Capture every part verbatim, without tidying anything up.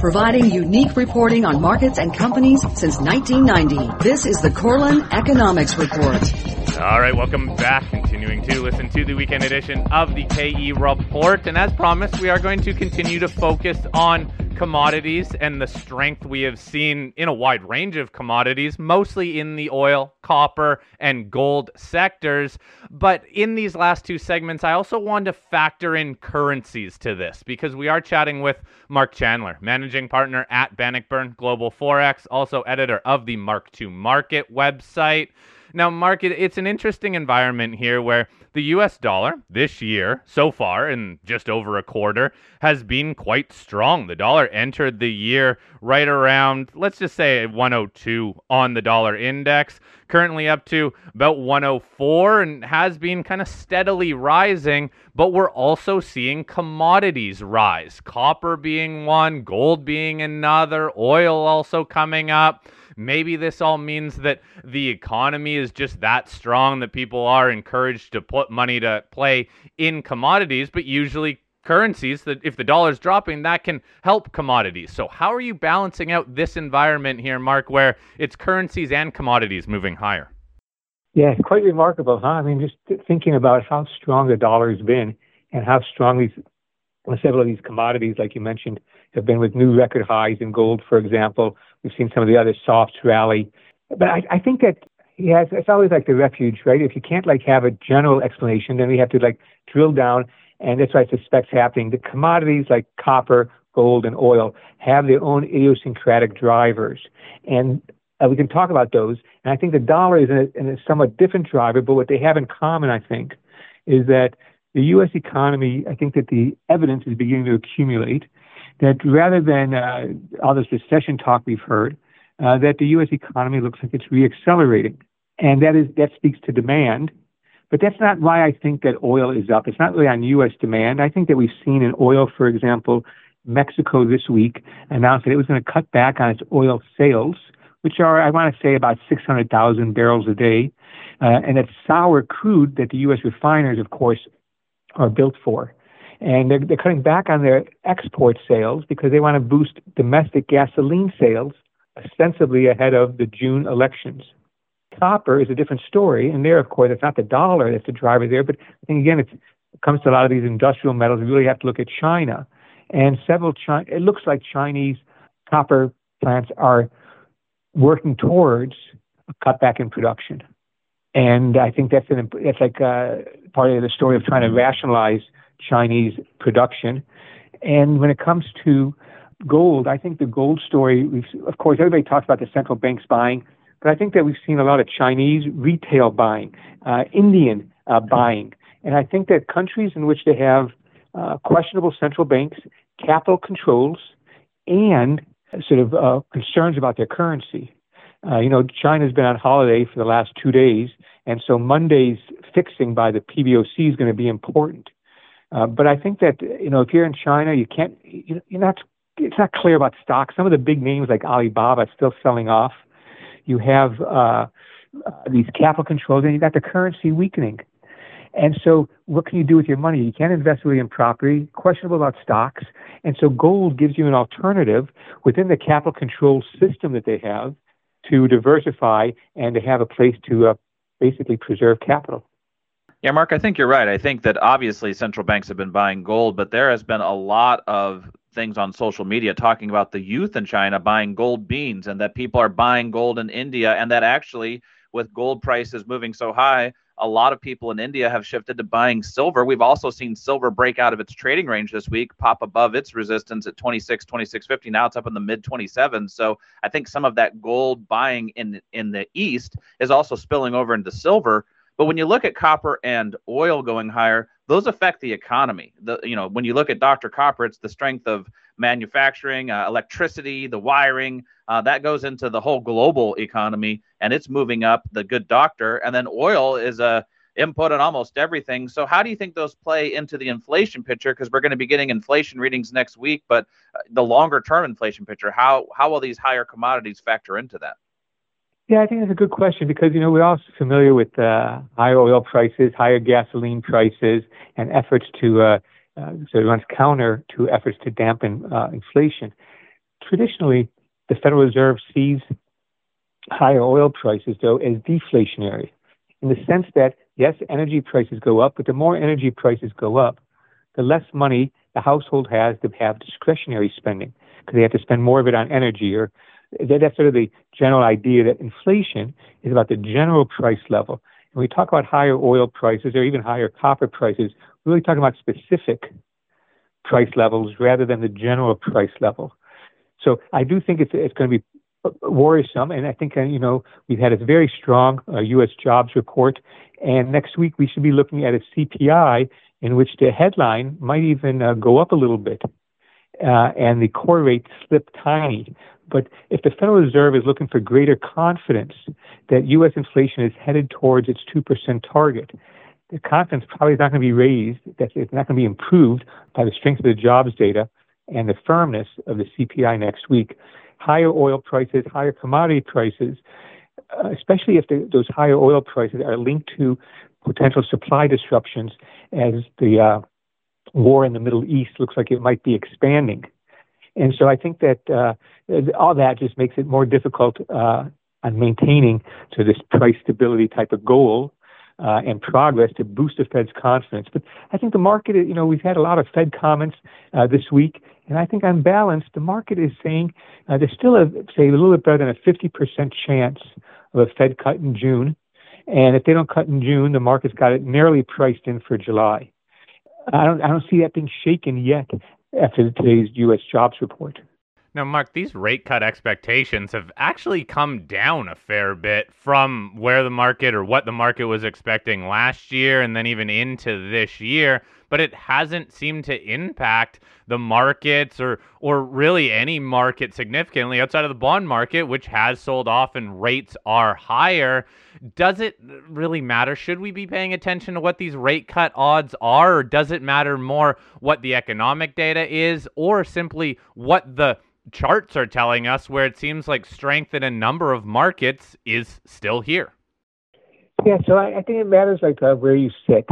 providing unique reporting on markets and companies since nineteen ninety. This is the Korelin Economics Report. All right, welcome back. Continuing to listen to the weekend edition of the K E Report. And as promised, we are going to continue to focus on commodities and the strength we have seen in a wide range of commodities, mostly in the oil, copper, and gold sectors. But in these last two segments, I also wanted to factor in currencies to this because we are chatting with Mark Chandler, managing partner at Bannockburn Global Forex, also editor of the Mark two Market website. Now, Mark, it's an interesting environment here where the U S dollar this year, so far, in just over a quarter, has been quite strong. The dollar entered the year right around, let's just say, one oh two on the dollar index, currently up to about one oh four and has been kind of steadily rising. But we're also seeing commodities rise, copper being one, gold being another, oil also coming up. Maybe this all means that the economy is just that strong that people are encouraged to put money to play in commodities, but usually currencies, that if the dollar's dropping, that can help commodities. So how are you balancing out this environment here, Mark, where it's currencies and commodities moving higher? Yeah, it's quite remarkable, huh? I mean, just thinking about how strong the dollar has been and how strong these several of these commodities, like you mentioned, have been with new record highs in gold, for example. We've seen some of the other softs rally. But I, I think that, yeah, it's, it's always like the refuge, right? If you can't like have a general explanation, then we have to like drill down. And that's what I suspect is happening. The commodities like copper, gold, and oil have their own idiosyncratic drivers. And uh, we can talk about those. And I think the dollar is in a, in a somewhat different driver, but what they have in common, I think, is that the U S economy, I think that the evidence is beginning to accumulate that rather than uh, all this recession talk we've heard, uh, that the U S economy looks like it's reaccelerating. And that is that speaks to demand. But that's not why I think that oil is up. It's not really on U S demand. I think that we've seen in oil, for example, Mexico this week announced that it was going to cut back on its oil sales, which are, I want to say, about six hundred thousand barrels a day. Uh, and that's sour crude that the U S refiners, of course, are built for. And they're, they're cutting back on their export sales because they want to boost domestic gasoline sales, ostensibly ahead of the June elections. Copper is a different story. And there, of course, it's not the dollar that's the driver there. But I think, again, it's, it comes to a lot of these industrial metals. We really have to look at China. And several China, it looks like Chinese copper plants are working towards a cutback in production. And I think that's an that's like uh, part of the story of trying to rationalize Chinese production. And when it comes to gold, I think the gold story, we've, of course, everybody talks about the central banks buying, but I think that we've seen a lot of Chinese retail buying, uh, Indian uh, buying. And I think that countries in which they have uh, questionable central banks, capital controls, and sort of uh, concerns about their currency. Uh, you know, China's been on holiday for the last two days, and so Monday's fixing by the P B O C is going to be important. Uh, but I think that, you know, if you're in China, you can't, you, you're not, it's not clear about stocks. Some of the big names like Alibaba are still selling off. You have uh, uh, these capital controls, and you got the currency weakening. And so what can you do with your money? You can't invest really in property, questionable about stocks. And so gold gives you an alternative within the capital control system that they have to diversify and to have a place to uh, basically preserve capital. Yeah, Mark, I think you're right. I think that obviously central banks have been buying gold, but there has been a lot of things on social media talking about the youth in China buying gold beans and that people are buying gold in India, and that actually with gold prices moving so high, a lot of people in India have shifted to buying silver. We've also seen silver break out of its trading range this week, pop above its resistance at twenty-six, twenty-six fifty. Now it's up in the mid twenty-sevens. So I think some of that gold buying in in the East is also spilling over into silver. But when you look at copper and oil going higher, those affect the economy. The, you know, when you look at Doctor Copper, it's the strength of manufacturing, uh, electricity, the wiring, uh, that goes into the whole global economy, and it's moving up, the good doctor. And then oil is a input on almost everything. So how do you think those play into the inflation picture? Because we're going to be getting inflation readings next week, but the longer term inflation picture, how, how will these higher commodities factor into that? Yeah, I think that's a good question because, you know, we're all familiar with uh, higher oil prices, higher gasoline prices, and efforts to uh, uh, sort of runs counter to efforts to dampen uh, inflation. traditionally, the Federal Reserve sees higher oil prices, though, as deflationary, in the sense that, yes, energy prices go up, but the more energy prices go up, the less money the household has to have discretionary spending, because they have to spend more of it on energy. Or that's sort of the general idea that inflation is about the general price level. When we talk about higher oil prices or even higher copper prices, we're really talking about specific price levels rather than the general price level. So I do think it's it's going to be worrisome, and I think uh, you know we've had a very strong uh, U S jobs report, and next week we should be looking at a C P I in which the headline might even uh, go up a little bit, uh, and the core rate slip tiny. But if the Federal Reserve is looking for greater confidence that U S inflation is headed towards its two percent target, the confidence probably is not going to be raised, that it's not going to be improved by the strength of the jobs data and the firmness of the C P I next week. Higher oil prices, higher commodity prices, uh, especially if the, those higher oil prices are linked to potential supply disruptions as the uh, war in the Middle East looks like it might be expanding. And so I think that uh, all that just makes it more difficult uh, on maintaining to this price stability type of goal uh, and progress to boost the Fed's confidence. But I think the market, you know, we've had a lot of Fed comments uh, this week, and I think on balance, the market is saying uh, there's still, a, say, a little bit better than a fifty percent chance of a Fed cut in June. And if they don't cut in June, the market's got it narrowly priced in for July. I don't, I don't see that being shaken yet after today's U S jobs report. Now, Mark, these rate cut expectations have actually come down a fair bit from where the market or what the market was expecting last year and then even into this year, but it hasn't seemed to impact the markets or or really any market significantly outside of the bond market, which has sold off and rates are higher. Does it really matter? Should we be paying attention to what these rate cut odds are, or does it matter more what the economic data is, or simply what the charts are telling us, where it seems like strength in a number of markets is still here? Yeah, so I, I think it matters like uh, where you sit.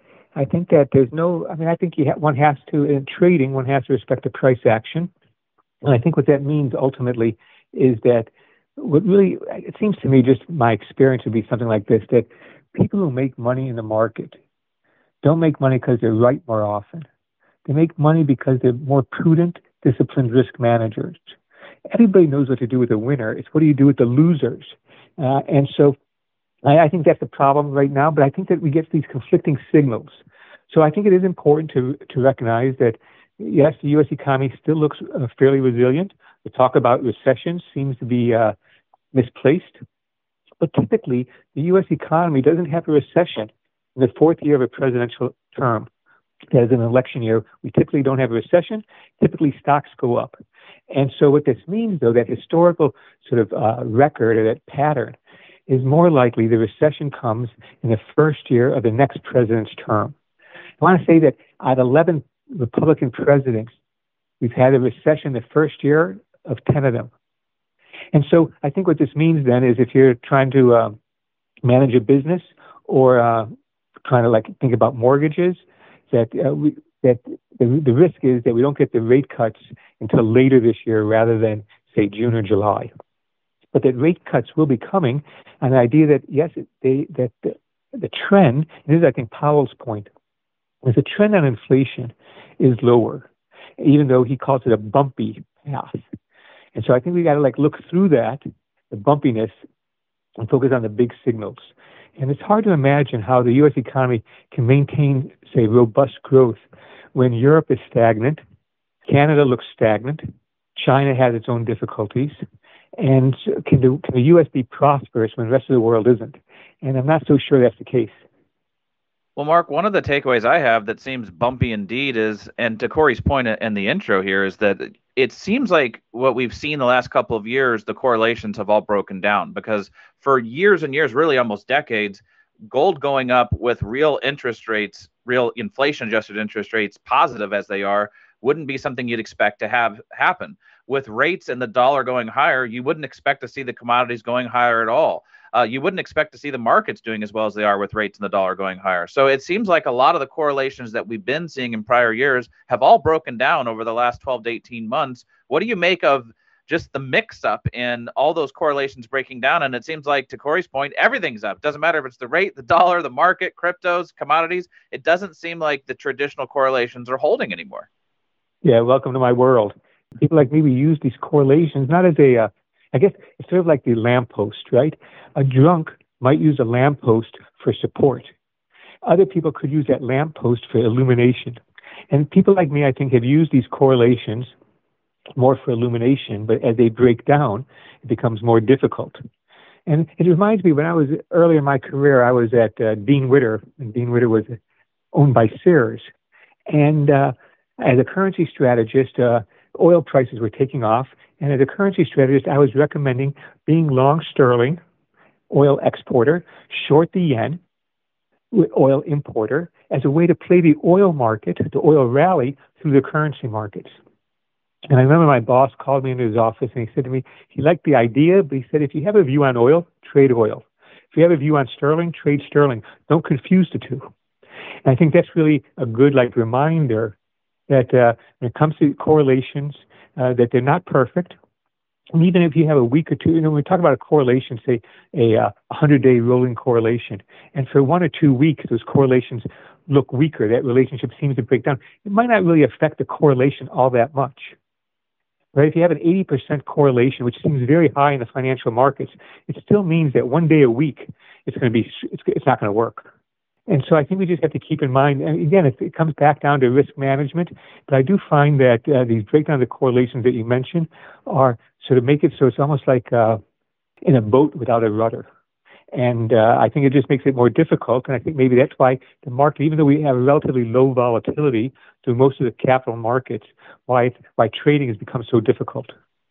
I think that there's no, I mean, I think you ha- one has to, in trading, one has to respect the price action. And I think what that means ultimately is that what really, it seems to me, just my experience would be something like this, that people who make money in the market don't make money because they're right more often. They make money because they're more prudent, disciplined risk managers. Everybody knows what to do with a winner. It's what do you do with the losers? Uh, and so I, I think that's the problem right now, but I think that we get these conflicting signals. So I think it is important to, to recognize that, yes, the U S economy still looks uh, fairly resilient. The talk about recession seems to be uh, misplaced. But typically, the U S economy doesn't have a recession in the fourth year of a presidential term. As an election year, we typically don't have a recession. Typically, stocks go up. And so what this means, though, that historical sort of uh, record or that pattern is more likely the recession comes in the first year of the next president's term. I want to say that out of eleven Republican presidents, we've had a recession the first year of ten of them. And so I think what this means then is if you're trying to uh, manage a business or uh, trying to like think about mortgages, that uh, we, that the, the risk is that we don't get the rate cuts until later this year rather than, say, June or July. But that rate cuts will be coming, and the idea that, yes, they, that the, the trend, and this is, I think, Powell's point, is the trend on inflation is lower, even though he calls it a bumpy path. And so I think we got to like look through that, the bumpiness, and focus on the big signals. And it's hard to imagine how the U S economy can maintain, say, robust growth when Europe is stagnant, Canada looks stagnant, China has its own difficulties, and can the, can the U S be prosperous when the rest of the world isn't? And I'm not so sure that's the case. Well, Mark, one of the takeaways I have that seems bumpy indeed is, and to Corey's point in the intro here, is that it seems like what we've seen the last couple of years, the correlations have all broken down, because for years and years, really almost decades, gold going up with real interest rates, real inflation-adjusted interest rates, positive as they are, wouldn't be something you'd expect to have happen. With rates and the dollar going higher, you wouldn't expect to see the commodities going higher at all. Uh, you wouldn't expect to see the markets doing as well as they are with rates and the dollar going higher. So it seems like a lot of the correlations that we've been seeing in prior years have all broken down over the last twelve to eighteen months. What do you make of just the mix up in all those correlations breaking down. And it seems like, to Corey's point, everything's up. Doesn't matter if it's the rate, the dollar, the market, cryptos, commodities. It doesn't seem like the traditional correlations are holding anymore. Yeah, welcome to my world. People like me, we use these correlations not as a, uh, I guess it's sort of like the lamppost, right? A drunk might use a lamppost for support. Other people could use that lamppost for illumination. And people like me, I think, have used these correlations more for illumination, but as they break down, it becomes more difficult. And it reminds me, when I was early in my career, I was at uh, Dean Witter, and Dean Witter was owned by Sears. And uh, as a currency strategist, uh, oil prices were taking off. And as a currency strategist, I was recommending being long sterling, oil exporter, short the yen, oil importer, as a way to play the oil market, the oil rally, through the currency markets. And I remember my boss called me into his office and he said to me, he liked the idea, but he said, if you have a view on oil, trade oil. If you have a view on sterling, trade sterling. Don't confuse the two. And I think that's really a good like reminder that uh, when it comes to correlations, uh, that they're not perfect. And even if you have a week or two, you know, when we talk about a correlation, say a uh, hundred-day rolling correlation, and for one or two weeks, those correlations look weaker, that relationship seems to break down, it might not really affect the correlation all that much. Right? If you have an eighty percent correlation, which seems very high in the financial markets, it still means that one day a week, it's going to be, it's, it's not going to work. And so I think we just have to keep in mind, and again, it, it comes back down to risk management, but I do find that uh, these breakdown of the correlations that you mentioned are sort of make it so it's almost like uh, in a boat without a rudder. And uh, I think it just makes it more difficult, and I think maybe that's why the market, even though we have a relatively low volatility through most of the capital markets, why, it, why trading has become so difficult.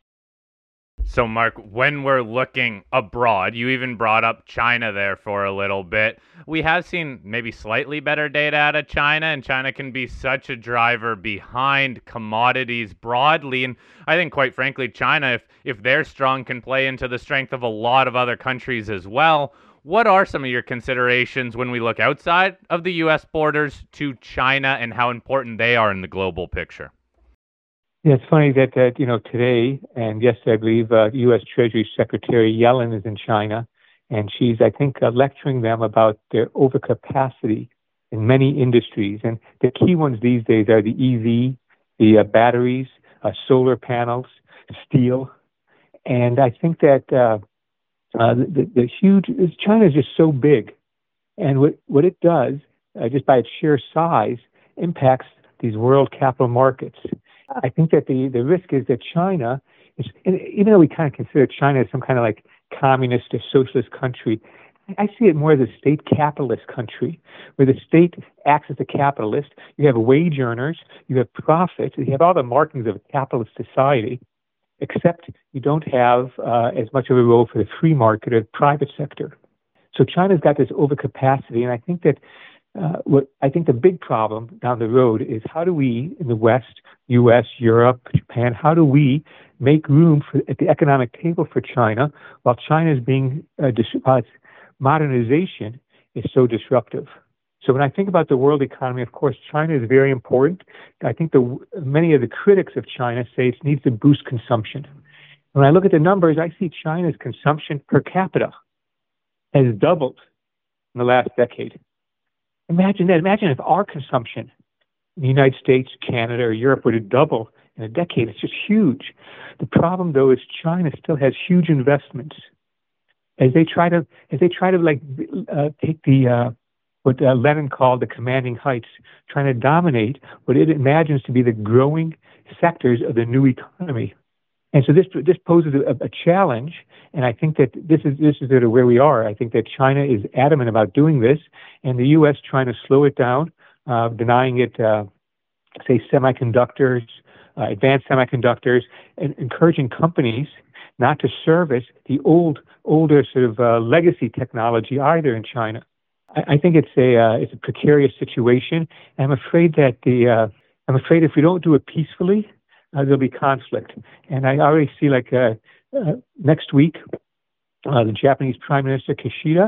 So, Mark, when we're looking abroad, you even brought up China there for a little bit. We have seen maybe slightly better data out of China, and China can be such a driver behind commodities broadly. And I think, quite frankly, China, if, if they're strong, can play into the strength of a lot of other countries as well. What are some of your considerations when we look outside of the U S borders to China and how important they are in the global picture? Yeah, it's funny that, that you know, today and yesterday, I believe, uh, U S Treasury Secretary Yellen is in China, and she's, I think, uh, lecturing them about their overcapacity in many industries. And the key ones these days are the E V, the uh, batteries, uh, solar panels, steel. And I think that uh, uh, the, the huge, China is just so big. And what, what it does, uh, just by its sheer size, impacts these world capital markets. I think that the, the risk is that China is, and even though we kind of consider China as some kind of like communist or socialist country, I see it more as a state capitalist country, where the state acts as a capitalist. You have wage earners, you have profits, you have all the markings of a capitalist society, except you don't have uh, as much of a role for the free market or private sector. So China's got this overcapacity, and I think that Uh, what I think the big problem down the road is how do we in the West, U S, Europe, Japan, how do we make room for, at the economic table for China while China is being, uh, dis- uh, its modernization is so disruptive. So when I think about the world economy, of course, China is very important. I think the many of the critics of China say it needs to boost consumption. When I look at the numbers, I see China's consumption per capita has doubled in the last decade. Imagine that. Imagine if our consumption in the United States, Canada, or Europe were to double in a decade. It's just huge. The problem, though, is China still has huge investments as they try to as they try to like uh, take the uh, what uh, Lenin called the commanding heights, trying to dominate what it imagines to be the growing sectors of the new economy. And so this this poses a, a challenge, and I think that this is this is sort of where we are. I think that China is adamant about doing this, and the U S trying to slow it down, uh, denying it, uh, say, semiconductors, uh, advanced semiconductors, and encouraging companies not to service the old, older sort of uh, legacy technology either in China. I, I think it's a uh, it's a precarious situation, and I'm afraid that the uh, I'm afraid if we don't do it peacefully, Uh, there'll be conflict. And I already see, like, uh, uh, next week, uh, the Japanese Prime Minister Kishida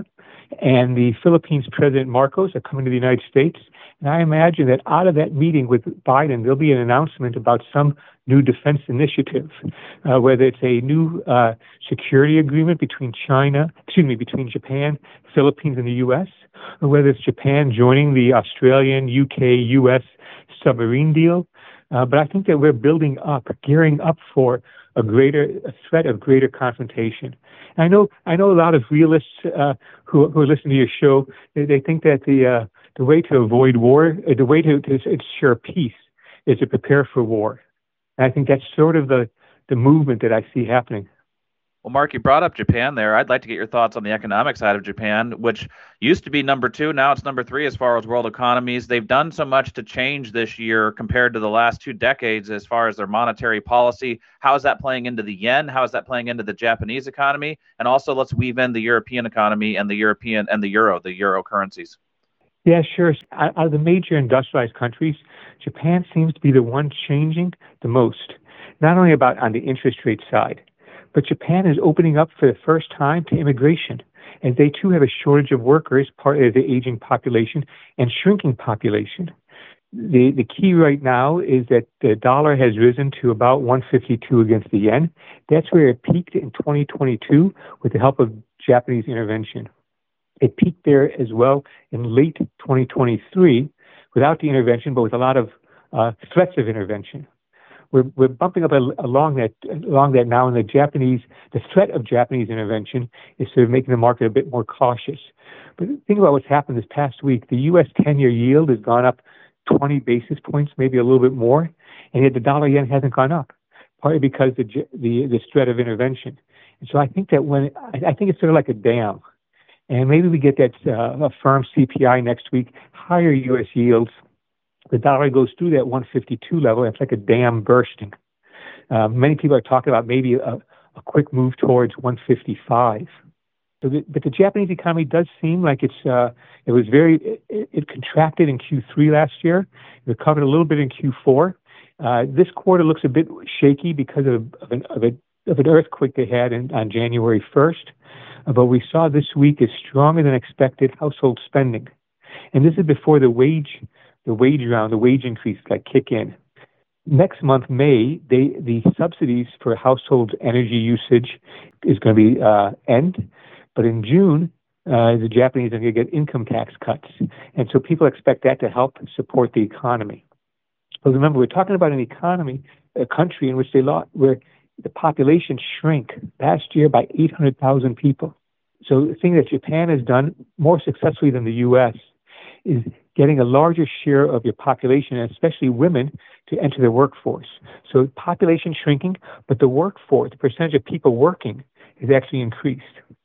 and the Philippines President Marcos are coming to the United States. And I imagine that out of that meeting with Biden, there'll be an announcement about some new defense initiative, uh, whether it's a new uh, security agreement between China, excuse me, between Japan, Philippines, and the U S, or whether it's Japan joining the Australian, U K, U S submarine deal. Uh, but I think that we're building up, gearing up for a greater a threat of greater confrontation. And I know I know a lot of realists uh, who who listen to your show. They, they think that the uh, the way to avoid war, uh, the way to, to ensure peace, is to prepare for war. And I think that's sort of the the movement that I see happening. Well, Mark, you brought up Japan there. I'd like to get your thoughts on the economic side of Japan, which used to be number two. Now it's number three as far as world economies. They've done so much to change this year compared to the last two decades as far as their monetary policy. How is that playing into the yen? How is that playing into the Japanese economy? And also, let's weave in the European economy and the European and the euro, the euro currencies. Yeah, sure. Out of the major industrialized countries, Japan seems to be the one changing the most, not only about on the interest rate side, but Japan is opening up for the first time to immigration, as they too have a shortage of workers, part of the aging population and shrinking population. The the key right now is that the dollar has risen to about one fifty-two against the yen. That's where it peaked in twenty twenty-two with the help of Japanese intervention. It peaked there as well in late twenty twenty-three without the intervention, but with a lot of uh, threats of intervention. We're, we're bumping up along that along that now, and the Japanese, the threat of Japanese intervention is sort of making the market a bit more cautious. But think about what's happened this past week. The U S ten-year yield has gone up twenty basis points, maybe a little bit more, and yet the dollar yen hasn't gone up, partly because the the the threat of intervention. And so I think that when I, I think it's sort of like a dam, and maybe we get that uh, a firm C P I next week, higher U S yields. The dollar goes through that one fifty-two level. It's like a dam bursting. Uh, many people are talking about maybe a, a quick move towards one fifty-five. So the, but the Japanese economy does seem like it's uh, it was very it, it contracted in Q three last year, it recovered a little bit in Q four. Uh, this quarter looks a bit shaky because of, of an of, a, of an earthquake they had in, on January first. Uh, but we saw this week is stronger than expected household spending, and this is before the wage. The wage round, the wage increase like kick in. Next month, May, they, the subsidies for household energy usage is going to be uh, end. But in June, uh, the Japanese are going to get income tax cuts. And so people expect that to help support the economy. But remember, we're talking about an economy, a country in which they lost, where the population shrank last year by eight hundred thousand people. So the thing that Japan has done more successfully than the U S is getting a larger share of your population, and especially women, to enter the workforce. So population shrinking, but the workforce, the percentage of people working, has actually increased.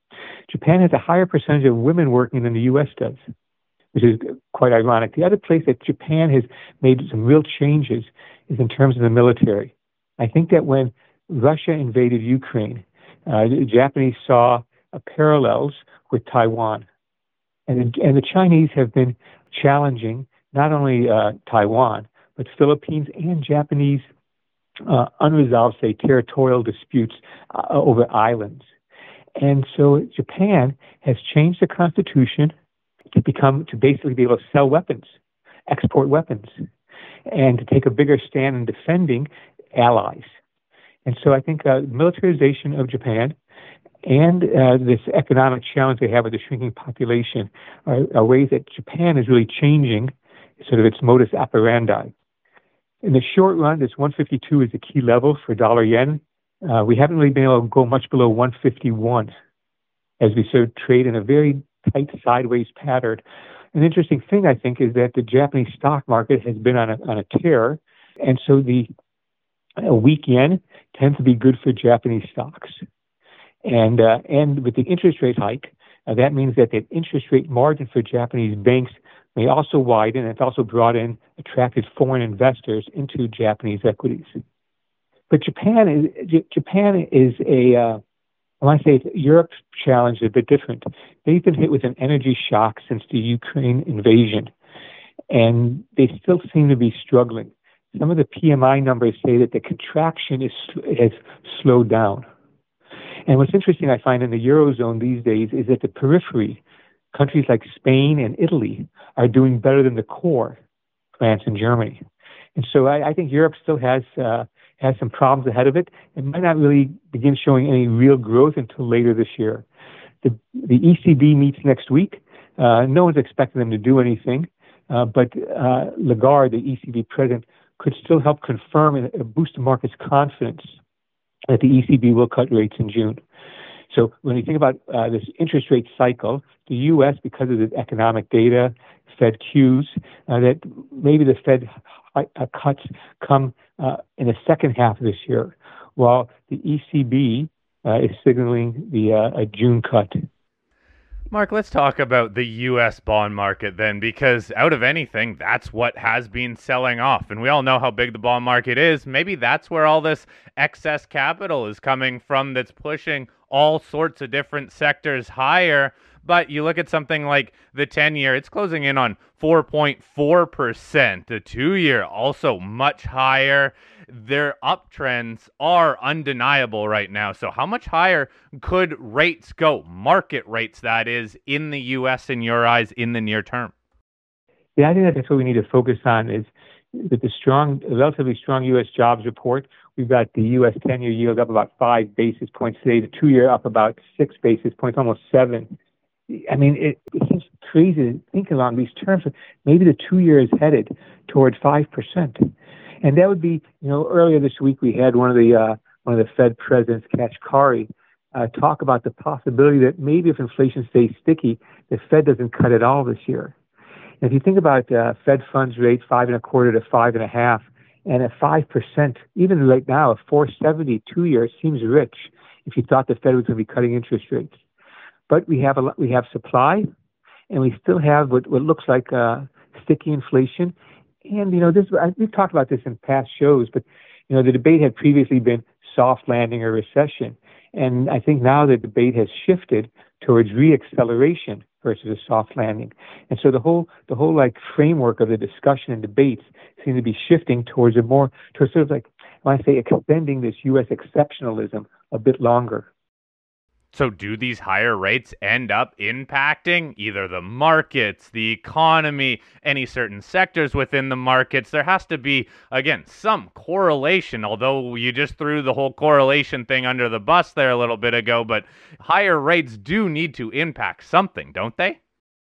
Japan has a higher percentage of women working than the U S does, which is quite ironic. The other place that Japan has made some real changes is in terms of the military. I think that when Russia invaded Ukraine, uh, the Japanese saw uh, parallels with Taiwan. And the, and the Chinese have been challenging not only uh, Taiwan, but Philippines and Japanese uh, unresolved, say, territorial disputes uh, over islands. And so Japan has changed the constitution to become, to basically be able to sell weapons, export weapons, and to take a bigger stand in defending allies. And so I think uh, militarization of Japan and uh, this economic challenge they have with the shrinking population are, are ways that Japan is really changing sort of its modus operandi. In the short run, this one fifty-two is the key level for dollar yen. Uh, we haven't really been able to go much below one fifty-one as we sort of trade in a very tight sideways pattern. An interesting thing, I think, is that the Japanese stock market has been on a, on a tear, and so the a weak yen tends to be good for Japanese stocks. And uh, and with the interest rate hike, uh, that means that the interest rate margin for Japanese banks may also widen, and it's also brought in, attracted foreign investors into Japanese equities. But Japan is J- Japan is a, uh, I want to say Europe's challenge is a bit different. They've been hit with an energy shock since the Ukraine invasion, and they still seem to be struggling. Some of the P M I numbers say that the contraction is has slowed down. And what's interesting, I find, in the Eurozone these days is that the periphery, countries like Spain and Italy are doing better than the core, France and Germany. And so I, I think Europe still has uh, has some problems ahead of it. It might not really begin showing any real growth until later this year. The, the E C B meets next week. Uh, no one's expecting them to do anything, uh, but uh, Lagarde, the E C B president, could still help confirm and boost the market's confidence that the E C B will cut rates in June. So when you think about uh, this interest rate cycle, the U S, because of the economic data, Fed cues, uh, that maybe the Fed uh, cuts come uh, in the second half of this year, while the E C B uh, is signaling the uh, a June cut. Mark, let's talk about the U S bond market then, because out of anything, that's what has been selling off. And we all know how big the bond market is. Maybe that's where all this excess capital is coming from that's pushing all sorts of different sectors higher. But you look at something like the ten-year, it's closing in on four point four percent. The two-year also much higher. Their uptrends are undeniable right now. So how much higher could rates go, market rates that is, in the U S in your eyes in the near term? Yeah, I think that's what we need to focus on is that the strong, relatively strong U S jobs report. We've got the U S ten-year yield up about five basis points today. The two-year up about six basis points, almost seven. I mean, it, it seems crazy to think along these terms. Maybe the two-year is headed toward five percent. And that would be, you know, earlier this week we had one of the uh, one of the Fed presidents, Kashkari, uh, talk about the possibility that maybe if inflation stays sticky, the Fed doesn't cut at all this year. And if you think about uh, Fed funds rate five and a quarter to five and a half, and at five percent, even right now, a four seventy two-year seems rich if you thought the Fed was going to be cutting interest rates. But we have a we have supply, and we still have what, what looks like uh, sticky inflation. And, you know, this we've talked about this in past shows, but, you know, the debate had previously been soft landing or recession. And I think now the debate has shifted towards reacceleration versus a soft landing. And so the whole, the whole like framework of the discussion and debates seem to be shifting towards a more, towards sort of like, I want to say, extending this U S exceptionalism a bit longer. So do these higher rates end up impacting either the markets, the economy, any certain sectors within the markets? There has to be, again, some correlation, although you just threw the whole correlation thing under the bus there a little bit ago, but higher rates do need to impact something, don't they?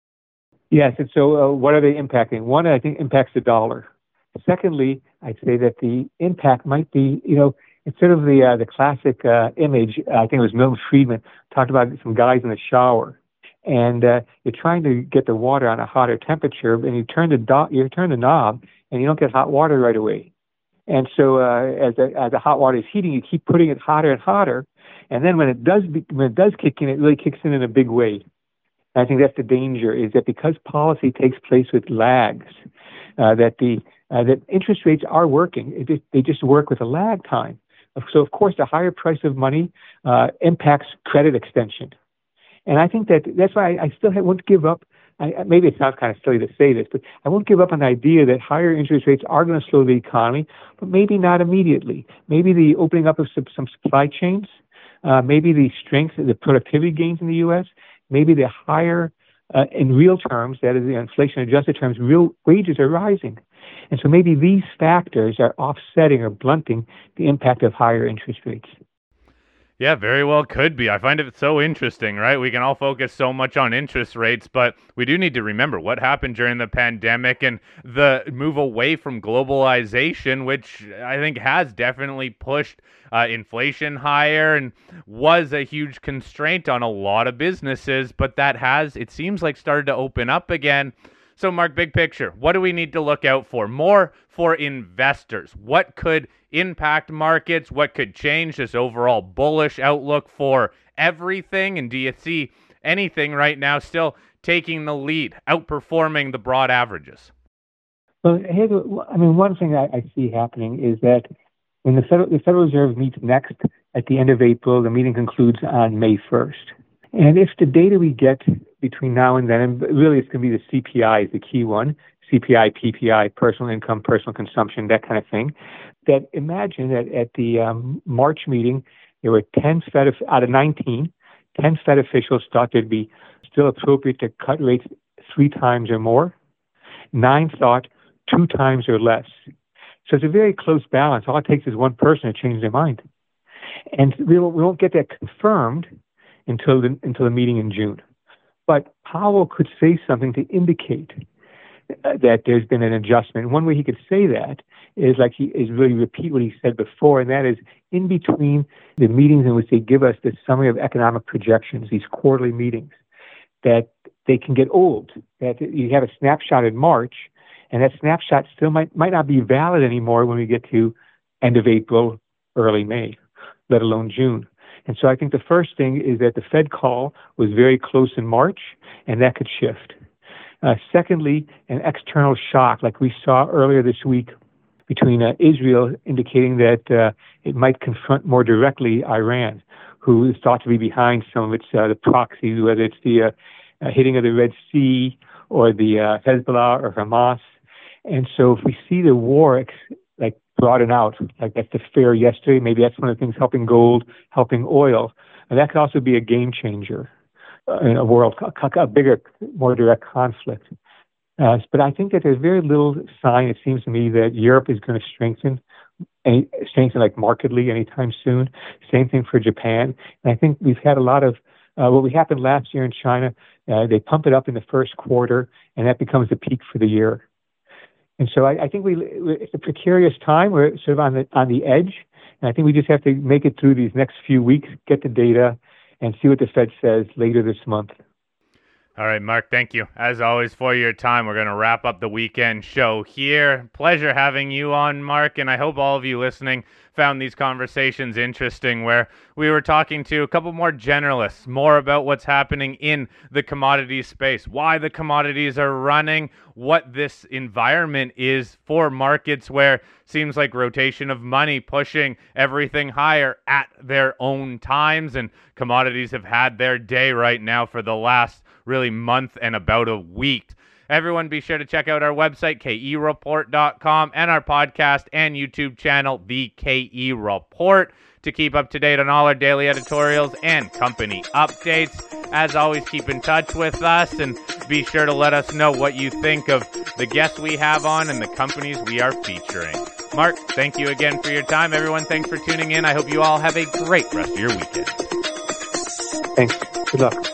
Yes, and so uh, what are they impacting? One, I think, impacts the dollar. Secondly, I'd say that the impact might be, you know, it's sort of the uh, the classic uh, image. Uh, I think it was Milton Friedman talked about some guys in the shower, and uh, you're trying to get the water on a hotter temperature, and you turn the do- you turn the knob, and you don't get hot water right away. And so uh, as the as the hot water is heating, you keep putting it hotter and hotter, and then when it does be, when it does kick in, it really kicks in in a big way. And I think that's the danger, is that because policy takes place with lags, uh, that the uh, that interest rates are working. It just, they just work with a lag time. So, of course, the higher price of money uh, impacts credit extension. And I think that that's why I, I still won't give up. I, maybe it sounds kind of silly to say this, but I won't give up on the idea that higher interest rates are going to slow the economy, but maybe not immediately. Maybe the opening up of some, some supply chains, uh, maybe the strength, the productivity gains in the U S, maybe the higher, uh, in real terms, that is the inflation-adjusted terms, real wages are rising. And so maybe these factors are offsetting or blunting the impact of higher interest rates. Yeah, very well could be. I find it so interesting, right? We can all focus so much on interest rates, but we do need to remember what happened during the pandemic and the move away from globalization, which I think has definitely pushed uh, inflation higher and was a huge constraint on a lot of businesses, but that has, it seems like, started to open up again. So, Mark, big picture, what do we need to look out for? More for investors. What could impact markets? What could change this overall bullish outlook for everything? And do you see anything right now still taking the lead, outperforming the broad averages? Well, I mean, one thing I, I see happening is that when the Federal, the Federal Reserve meets next at the end of April, the meeting concludes on May first. And if the data we get between now and then, and really it's going to be the C P I is the key one, C P I, P P I, personal income, personal consumption, that kind of thing, that imagine that at the um, March meeting, there were ten Fed, out of nineteen, ten Fed officials thought it'd be still appropriate to cut rates three times or more. Nine thought two times or less. So it's a very close balance. All it takes is one person to change their mind. And we won't, we won't get that confirmed until the, until the meeting in June. But Powell could say something to indicate that there's been an adjustment. One way he could say that is like he is really repeat what he said before, and that is in between the meetings in which they give us the summary of economic projections, these quarterly meetings, that they can get old. That you have a snapshot in March, and that snapshot still might might not be valid anymore when we get to end of April, early May, let alone June. And so I think the first thing is that the Fed call was very close in March, and that could shift. Uh, secondly, an external shock like we saw earlier this week between uh, Israel indicating that uh, it might confront more directly Iran, who is thought to be behind some of its uh, the proxies, whether it's the uh, uh, hitting of the Red Sea or the uh, Hezbollah or Hamas. And so if we see the war ex- like broaden out, like that's the fear yesterday, maybe that's one of the things helping gold, helping oil, and that could also be a game changer in a world, a bigger, more direct conflict. Uh, but I think that there's very little sign, it seems to me, that Europe is going to strengthen, any, strengthen like markedly anytime soon. Same thing for Japan. And I think we've had a lot of, uh, what we happened last year in China, uh, they pump it up in the first quarter, and that becomes the peak for the year. And so I, I think we it's a precarious time. We're sort of on the on the edge, and I think we just have to make it through these next few weeks, get the data, and see what the Fed says later this month. All right, Mark, thank you, as always, for your time. We're going to wrap up the weekend show here. Pleasure having you on, Mark, and I hope all of you listening found these conversations interesting, where we were talking to a couple more generalists, more about what's happening in the commodities space, why the commodities are running, what this environment is for markets where it seems like rotation of money pushing everything higher at their own times, and commodities have had their day right now for the last really month and about a week. Everyone, be sure to check out our website, K E report dot com, and our podcast and YouTube channel, The K E Report, to keep up to date on all our daily editorials and company updates. As always, keep in touch with us, and be sure to let us know what you think of the guests we have on and the companies we are featuring. Mark, thank you again for your time. Everyone, thanks for tuning in. I hope you all have a great rest of your weekend. Thanks. Good luck.